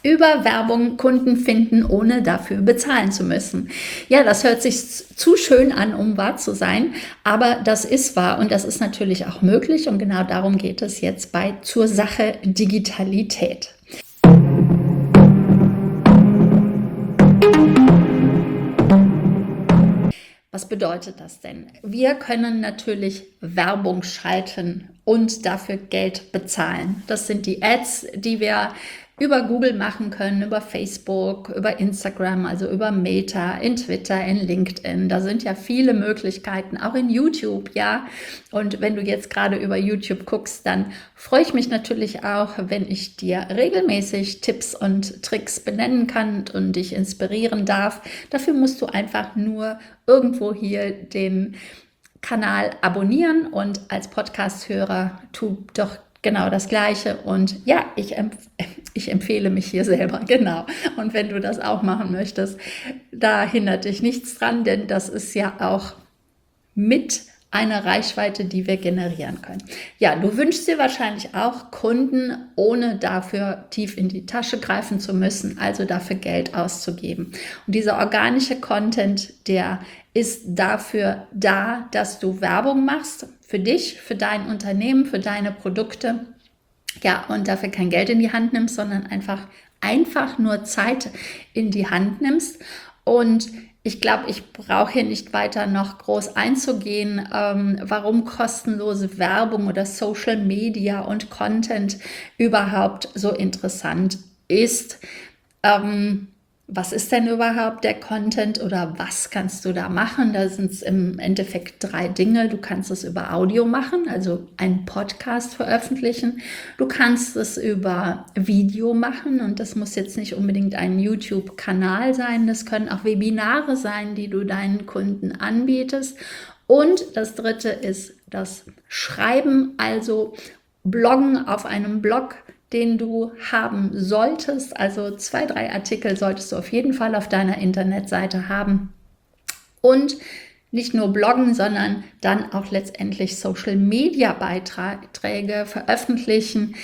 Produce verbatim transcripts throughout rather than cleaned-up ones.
Über Werbung Kunden finden, ohne dafür bezahlen zu müssen. Ja, das hört sich zu schön an, um wahr zu sein, aber das ist wahr und das ist natürlich auch möglich und genau darum geht es jetzt bei Zur Sache Digitalität. Was bedeutet das denn? Wir können natürlich Werbung schalten und dafür Geld bezahlen. Das sind die Ads, die wir über Google machen können, über Facebook, über Instagram, also über Meta, in Twitter, in LinkedIn. Da sind ja viele Möglichkeiten, auch in YouTube, ja. Und wenn du jetzt gerade über YouTube guckst, dann freue ich mich natürlich auch, wenn ich dir regelmäßig Tipps und Tricks benennen kann und dich inspirieren darf. Dafür musst du einfach nur irgendwo hier den Kanal abonnieren und als Podcast-Hörer tu doch genau das Gleiche. Und ja, ich, empf ich empfehle mich hier selber, genau. Und wenn du das auch machen möchtest, da hindert dich nichts dran, denn das ist ja auch mit einer Reichweite, die wir generieren können. Ja, du wünschst dir wahrscheinlich auch Kunden, ohne dafür tief in die Tasche greifen zu müssen, also dafür Geld auszugeben. Und dieser organische Content, der ist dafür da, dass du Werbung machst für dich, für dein Unternehmen, für deine Produkte. Ja, und dafür kein Geld in die Hand nimmst, sondern einfach, einfach nur Zeit in die Hand nimmst. Und ich glaube, ich brauche hier nicht weiter noch groß einzugehen, ähm, warum kostenlose Werbung oder Social Media und Content überhaupt so interessant ist. Ähm, Was ist denn überhaupt der Content oder was kannst du da machen? Da sind es im Endeffekt drei Dinge. Du kannst es über Audio machen, also einen Podcast veröffentlichen. Du kannst es über Video machen und das muss jetzt nicht unbedingt ein YouTube-Kanal sein. Das können auch Webinare sein, die du deinen Kunden anbietest. Und das dritte ist das Schreiben, also Bloggen auf einem Blog, den du haben solltest. Also zwei, drei Artikel solltest du auf jeden Fall auf deiner Internetseite haben. Und nicht nur bloggen, sondern dann auch letztendlich Social-Media-Beiträge veröffentlichen.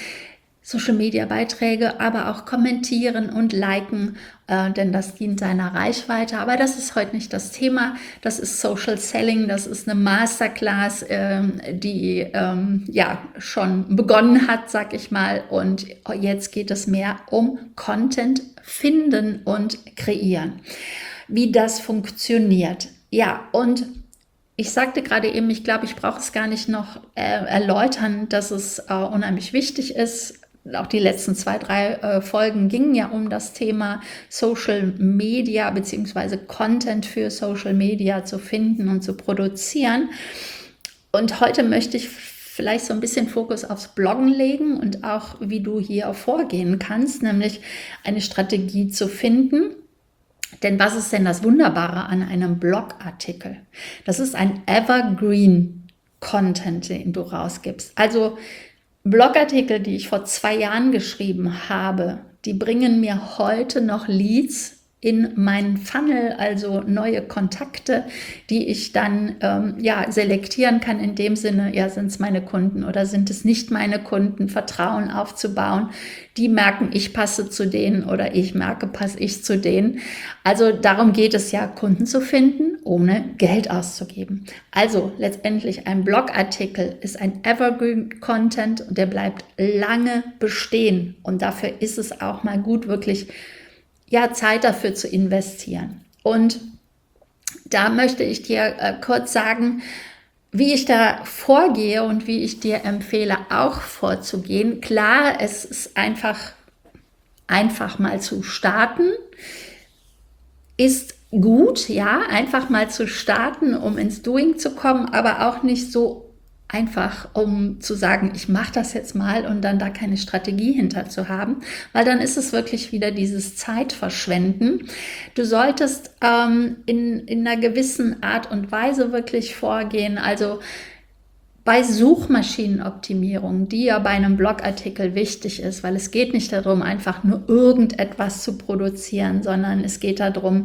Social-Media-Beiträge, aber auch kommentieren und liken, äh, denn das dient deiner Reichweite. Aber das ist heute nicht das Thema. Das ist Social Selling, das ist eine Masterclass, äh, die ähm, ja schon begonnen hat, sag ich mal. Und jetzt geht es mehr um Content finden und kreieren. Wie das funktioniert. Ja, und ich sagte gerade eben, ich glaube, ich brauche es gar nicht noch äh, erläutern, dass es äh, unheimlich wichtig ist. Auch die letzten zwei, drei äh, Folgen gingen ja um das Thema Social Media bzw. Content für Social Media zu finden und zu produzieren. Und heute möchte ich vielleicht so ein bisschen Fokus aufs Bloggen legen und auch, wie du hier vorgehen kannst, nämlich eine Strategie zu finden. Denn was ist denn das Wunderbare an einem Blogartikel? Das ist ein Evergreen-Content, den du rausgibst. Also Blogartikel, die ich vor zwei Jahren geschrieben habe, die bringen mir heute noch Leads in meinen Funnel, also neue Kontakte, die ich dann ähm, ja, selektieren kann in dem Sinne, ja, sind es meine Kunden oder sind es nicht meine Kunden, Vertrauen aufzubauen. Die merken, ich passe zu denen oder ich merke, passe ich zu denen. Also darum geht es ja, Kunden zu finden, ohne Geld auszugeben. Also letztendlich ein Blogartikel ist ein Evergreen-Content und der bleibt lange bestehen. Und dafür ist es auch mal gut, wirklich ja, Zeit dafür zu investieren. Und da möchte ich dir äh, kurz sagen, wie ich da vorgehe und wie ich dir empfehle, auch vorzugehen. Klar, es ist einfach, einfach mal zu starten, ist gut, ja, einfach mal zu starten, um ins Doing zu kommen, aber auch nicht so einfach, um zu sagen, ich mache das jetzt mal und dann da keine Strategie hinter zu haben, weil dann ist es wirklich wieder dieses Zeitverschwenden. Du solltest ähm, in, in einer gewissen Art und Weise wirklich vorgehen, also bei Suchmaschinenoptimierung, die ja bei einem Blogartikel wichtig ist, weil es geht nicht darum, einfach nur irgendetwas zu produzieren, sondern es geht darum,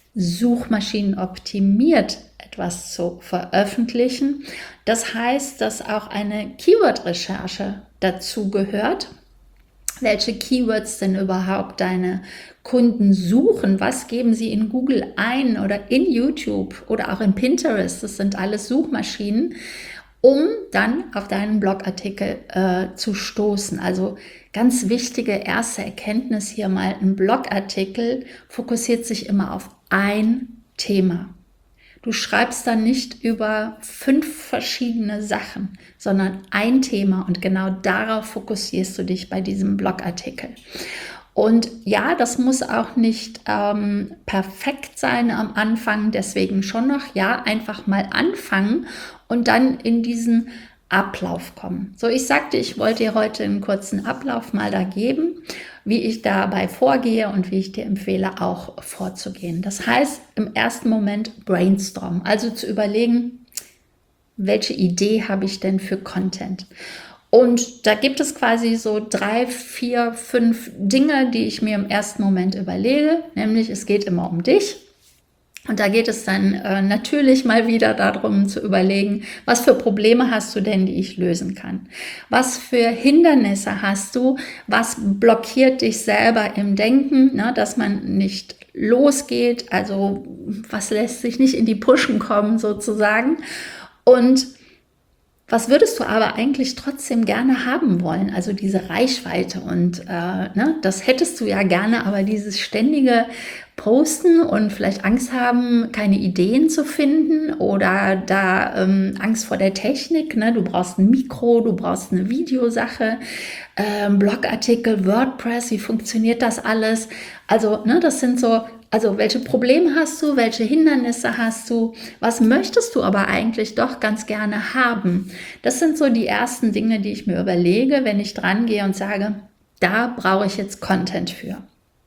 suchmaschinenoptimiert etwas zu veröffentlichen. Das heißt, dass auch eine Keyword-Recherche dazu gehört. welche Keywords denn überhaupt deine Kunden suchen, was geben sie in Google ein oder in YouTube oder auch in Pinterest, das sind alles Suchmaschinen, um dann auf deinen Blogartikel äh, zu stoßen. Also ganz wichtige erste Erkenntnis hier mal, ein Blogartikel fokussiert sich immer auf ein Thema. Du schreibst dann nicht über fünf verschiedene Sachen, sondern ein Thema und genau darauf fokussierst du dich bei diesem Blogartikel. Und ja, das muss auch nicht ähm, perfekt sein am Anfang, deswegen schon noch, ja, einfach mal anfangen und dann in diesen Ablauf kommen. So, ich sagte, ich wollte dir heute einen kurzen Ablauf mal da geben, wie ich dabei vorgehe und wie ich dir empfehle, auch vorzugehen. Das heißt, im ersten Moment brainstormen, also zu überlegen, welche Idee habe ich denn für Content? Und da gibt es quasi so drei, vier, fünf Dinge, die ich mir im ersten Moment überlege, nämlich es geht immer um dich. Und da geht es dann äh, natürlich mal wieder darum zu überlegen, was für Probleme hast du denn, die ich lösen kann? Was für Hindernisse hast du? Was blockiert dich selber im Denken, ne, dass man nicht losgeht? Also was lässt sich nicht in die Puschen kommen sozusagen? Und was würdest du aber eigentlich trotzdem gerne haben wollen? Also diese Reichweite und äh, ne, das hättest du ja gerne, aber dieses ständige Posten und vielleicht Angst haben, keine Ideen zu finden oder da ähm, Angst vor der Technik. Ne? Du brauchst ein Mikro, du brauchst eine Videosache, äh, Blogartikel, WordPress, wie funktioniert das alles? Also ne, das sind so, also welche Probleme hast du, welche Hindernisse hast du, was möchtest du aber eigentlich doch ganz gerne haben? Das sind so die ersten Dinge, die ich mir überlege, wenn ich dran gehe und sage, da brauche ich jetzt Content für.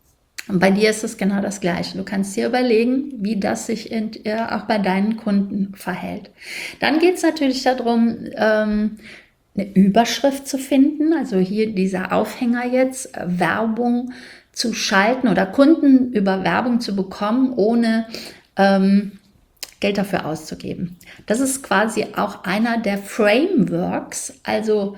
Und bei dir ist es genau das Gleiche. Du kannst dir überlegen, wie das sich in, äh, auch bei deinen Kunden verhält. Dann geht es natürlich darum, ähm, eine Überschrift zu finden. Also hier dieser Aufhänger jetzt, äh, Werbung zu schalten oder Kunden über Werbung zu bekommen, ohne ähm, Geld dafür auszugeben. Das ist quasi auch einer der Frameworks, also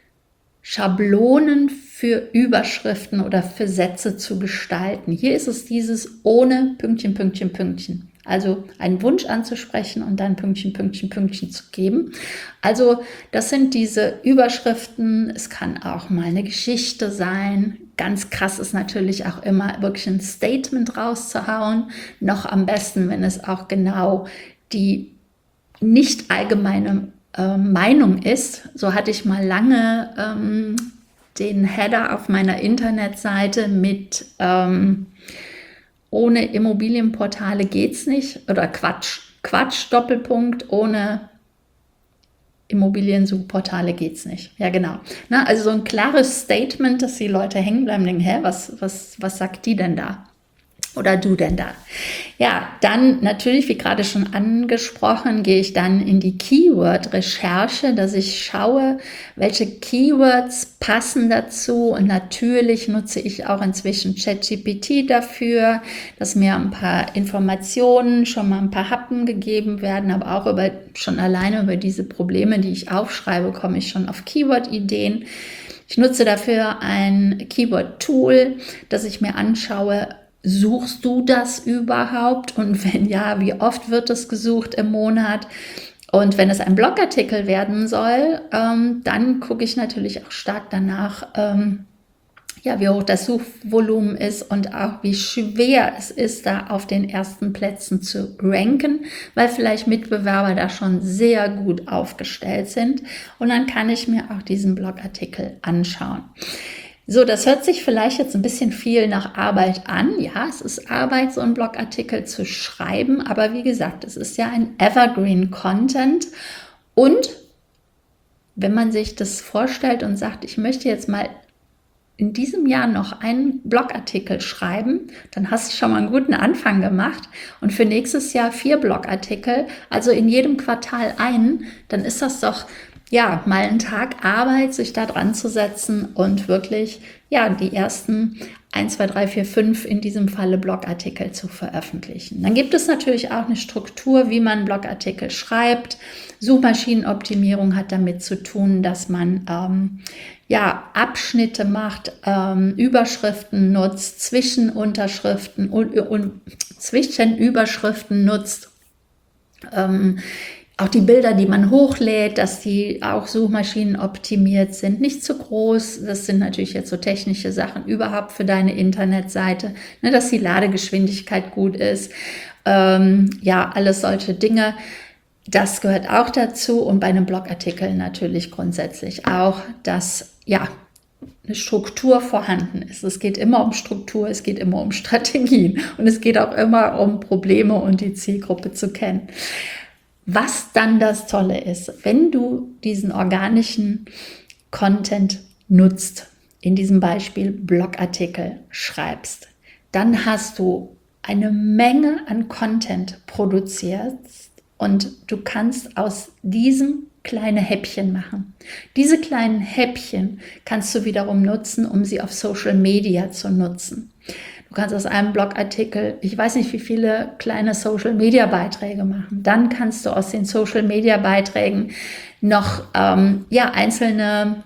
Schablonen für Überschriften oder für Sätze zu gestalten. Hier ist es dieses ohne Pünktchen, Pünktchen, Pünktchen. Also einen Wunsch anzusprechen und dann Pünktchen, Pünktchen, Pünktchen zu geben. Also das sind diese Überschriften. Es kann auch mal eine Geschichte sein. Ganz krass ist natürlich auch immer wirklich ein Statement rauszuhauen. Noch am besten, wenn es auch genau die nicht allgemeine äh, Meinung ist. So hatte ich mal lange ähm, den Header auf meiner Internetseite mit ähm, ohne Immobilienportale geht's nicht oder Quatsch, Quatsch, Doppelpunkt, ohne Immobiliensuchportale geht's nicht. Ja, genau. Na, also so ein klares Statement, dass die Leute hängen bleiben und denken, hä, was, was, was sagt die denn da? Oder du denn da? Ja, dann natürlich, wie gerade schon angesprochen, gehe ich dann in die Keyword-Recherche, dass ich schaue, welche Keywords passen dazu. Und natürlich nutze ich auch inzwischen ChatGPT dafür, dass mir ein paar Informationen, schon mal ein paar Happen gegeben werden, aber auch über, schon alleine über diese Probleme, die ich aufschreibe, komme ich schon auf Keyword-Ideen. Ich nutze dafür ein Keyword-Tool, das ich mir anschaue, suchst du das überhaupt? Und wenn ja, wie oft wird es gesucht im Monat? Und wenn es ein Blogartikel werden soll, ähm, dann gucke ich natürlich auch stark danach, ähm, ja, wie hoch das Suchvolumen ist und auch wie schwer es ist, da auf den ersten Plätzen zu ranken, weil vielleicht Mitbewerber da schon sehr gut aufgestellt sind. Und dann kann ich mir auch diesen Blogartikel anschauen. So, das hört sich vielleicht jetzt ein bisschen viel nach Arbeit an. Ja, es ist Arbeit, so einen Blogartikel zu schreiben. Aber wie gesagt, es ist ja ein Evergreen-Content. Und wenn man sich das vorstellt und sagt, ich möchte jetzt mal in diesem Jahr noch einen Blogartikel schreiben, dann hast du schon mal einen guten Anfang gemacht. Und für nächstes Jahr vier Blogartikel, also in jedem Quartal einen, dann ist das doch ja, mal einen Tag Arbeit, sich da dran zu setzen und wirklich, ja, die ersten eins, zwei, drei, vier, fünf in diesem Falle Blogartikel zu veröffentlichen. Dann gibt es natürlich auch eine Struktur, wie man Blogartikel schreibt. Suchmaschinenoptimierung hat damit zu tun, dass man, ähm, ja, Abschnitte macht, ähm, Überschriften nutzt, Zwischenunterschriften und, und Zwischenüberschriften nutzt. Ähm, auch die Bilder, die man hochlädt, dass die auch Suchmaschinen optimiert sind, nicht zu groß. Das sind natürlich jetzt so technische Sachen überhaupt für deine Internetseite, ne, dass die Ladegeschwindigkeit gut ist. Ähm, ja, alles solche Dinge. Das gehört auch dazu und bei einem Blogartikel natürlich grundsätzlich auch, dass ja eine Struktur vorhanden ist. Es geht immer um Struktur, es geht immer um Strategien und es geht auch immer um Probleme und die Zielgruppe zu kennen. Was dann das Tolle ist, wenn du diesen organischen Content nutzt, in diesem Beispiel Blogartikel schreibst, dann hast du eine Menge an Content produziert und du kannst aus diesem kleine Häppchen machen. Diese kleinen Häppchen kannst du wiederum nutzen, um sie auf Social Media zu nutzen. Du kannst aus einem Blogartikel, ich weiß nicht wie viele kleine Social Media Beiträge machen. Dann kannst du aus den Social Media Beiträgen noch ähm, ja, einzelne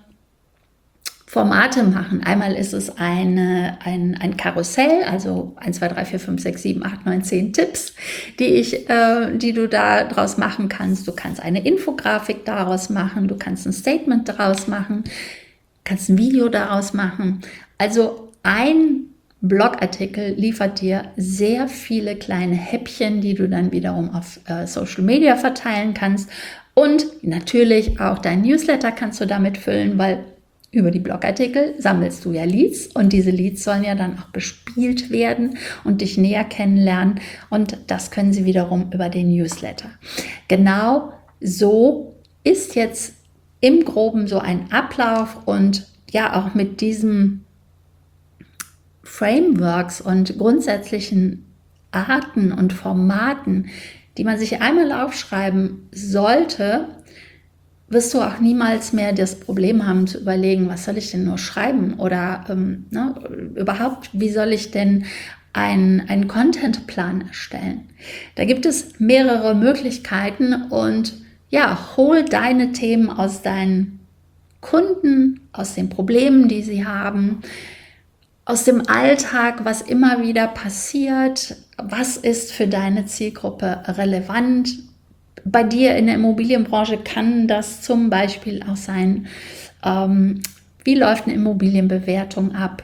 Formate machen. Einmal ist es eine, ein, ein Karussell, also eins, zwei, drei, vier, fünf, sechs, sieben, acht, neun, zehn Tipps, die, ich, äh, die du daraus machen kannst. Du kannst eine Infografik daraus machen, du kannst ein Statement daraus machen, kannst ein Video daraus machen. Also ein Blogartikel liefert dir sehr viele kleine Häppchen, die du dann wiederum auf äh, Social Media verteilen kannst. Und natürlich auch dein Newsletter kannst du damit füllen, weil über die Blogartikel sammelst du ja Leads und diese Leads sollen ja dann auch bespielt werden und dich näher kennenlernen und das können sie wiederum über den Newsletter. Genau so ist jetzt im Groben so ein Ablauf und ja auch mit diesen Frameworks und grundsätzlichen Arten und Formaten, die man sich einmal aufschreiben sollte, wirst du auch niemals mehr das Problem haben zu überlegen, was soll ich denn nur schreiben oder ähm, ne, überhaupt, wie soll ich denn einen, einen Contentplan erstellen. Da gibt es mehrere Möglichkeiten und ja, hol deine Themen aus deinen Kunden, aus den Problemen, die sie haben, aus dem Alltag, was immer wieder passiert, was ist für deine Zielgruppe relevant. Bei dir in der Immobilienbranche kann das zum Beispiel auch sein, ähm, wie läuft eine Immobilienbewertung ab?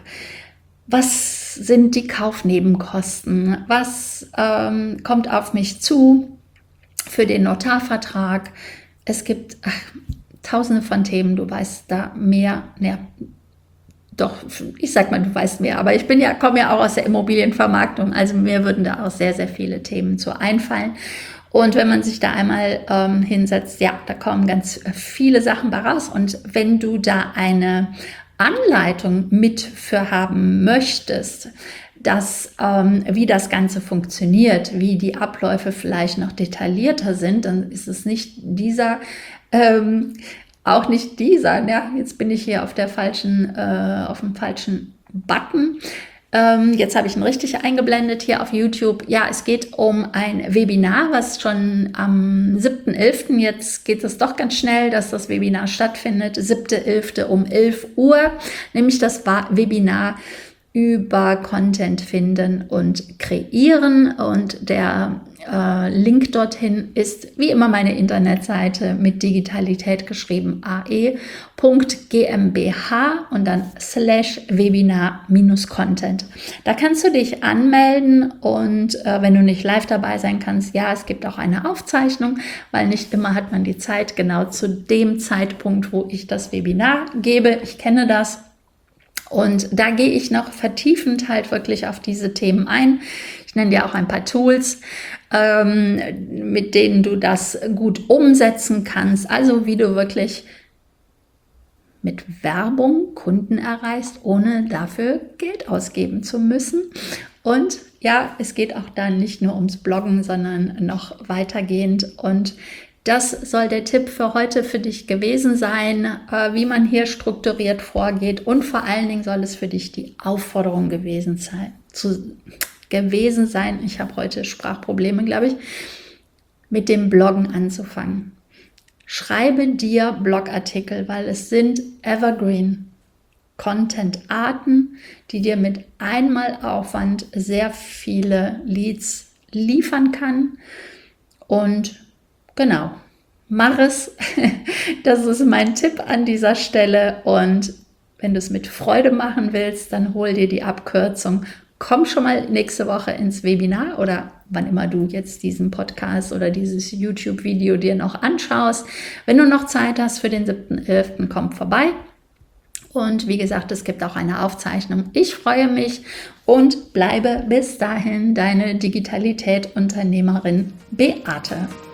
Was sind die Kaufnebenkosten? Was ähm, kommt auf mich zu für den Notarvertrag? Es gibt ach, tausende von Themen, du weißt da mehr, ja, doch, ich sag mal, du weißt mehr, aber ich bin ja, komme ja auch aus der Immobilienvermarktung, also mir würden da auch sehr, sehr viele Themen zu einfallen. Und wenn man sich da einmal ähm, hinsetzt, ja, da kommen ganz viele Sachen bei raus. Und wenn du da eine Anleitung mit für haben möchtest, dass, ähm, wie das Ganze funktioniert, wie die Abläufe vielleicht noch detaillierter sind, dann ist es nicht dieser, ähm, auch nicht dieser, ja, jetzt bin ich hier auf der falschen, äh, auf dem falschen Button. Ähm, jetzt habe ich ihn richtig eingeblendet hier auf YouTube. Ja, es geht um ein Webinar, was schon am siebten elften, jetzt geht es doch ganz schnell, dass das Webinar stattfindet, siebter elfter um elf Uhr, nämlich das Webinar über Content finden und kreieren und der äh, Link dorthin ist wie immer meine Internetseite mit Digitalität geschrieben ae Punkt gmbh und dann slash Webinar minus Content. Da kannst du dich anmelden und äh, wenn du nicht live dabei sein kannst, ja, es gibt auch eine Aufzeichnung, weil nicht immer hat man die Zeit genau zu dem Zeitpunkt, wo ich das Webinar gebe. Ich kenne das. Und da gehe ich noch vertiefend halt wirklich auf diese Themen ein. Ich nenne dir auch ein paar Tools, ähm, mit denen du das gut umsetzen kannst. Also wie du wirklich mit Werbung Kunden erreichst, ohne dafür Geld ausgeben zu müssen. Und ja, es geht auch dann nicht nur ums Bloggen, sondern noch weitergehend. Und das soll der Tipp für heute für dich gewesen sein, äh, wie man hier strukturiert vorgeht. Und vor allen Dingen soll es für dich die Aufforderung gewesen sein, zu, gewesen sein. Ich habe heute Sprachprobleme, glaube ich, mit dem Bloggen anzufangen. schreibe dir Blogartikel, weil es sind Evergreen Content-Arten, die dir mit Einmalaufwand sehr viele Leads liefern kann. Und genau, mach es. Das ist mein Tipp an dieser Stelle. Und wenn du es mit Freude machen willst, dann hol dir die Abkürzung. Komm schon mal nächste Woche ins Webinar oder wann immer du jetzt diesen Podcast oder dieses YouTube-Video dir noch anschaust. Wenn du noch Zeit hast für den siebten elften, komm vorbei. Und wie gesagt, es gibt auch eine Aufzeichnung. Ich freue mich und bleibe bis dahin deine Digitalität-Unternehmerin Beate.